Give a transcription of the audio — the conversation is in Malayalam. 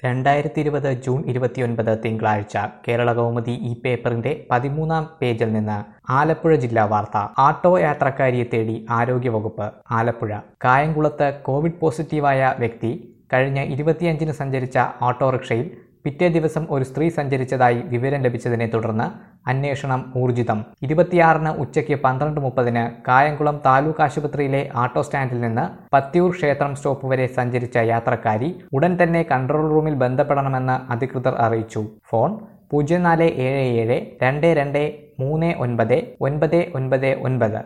2020 ജൂൺ 29 തിങ്കളാഴ്ച കേരളകൗമുദി ഈ പേപ്പറിന്റെ 13-ാം പേജിൽ നിന്ന് ആലപ്പുഴ ജില്ലാ വാർത്ത. ആട്ടോ യാത്രക്കാരിയെ തേടി ആരോഗ്യവകുപ്പ്. ആലപ്പുഴ കായംകുളത്ത് കോവിഡ് പോസിറ്റീവായ വ്യക്തി കഴിഞ്ഞ 25-ന് സഞ്ചരിച്ച ഓട്ടോറിക്ഷയിൽ പിറ്റേ ദിവസം ഒരു സ്ത്രീ സഞ്ചരിച്ചതായി വിവരം ലഭിച്ചതിനെ തുടർന്ന് അന്വേഷണം ഊർജിതം. 26-ന് ഉച്ചയ്ക്ക് 12:30-ന് കായംകുളം താലൂക്ക് ആശുപത്രിയിലെ ഓട്ടോ സ്റ്റാൻഡിൽ നിന്ന് പത്തിയൂർ ക്ഷേത്രം സ്റ്റോപ്പ് വരെ സഞ്ചരിച്ച യാത്രക്കാരി ഉടൻ തന്നെ കൺട്രോൾ റൂമിൽ ബന്ധപ്പെടണമെന്ന് അധികൃതർ അറിയിച്ചു. ഫോൺ 0477 22 39 999.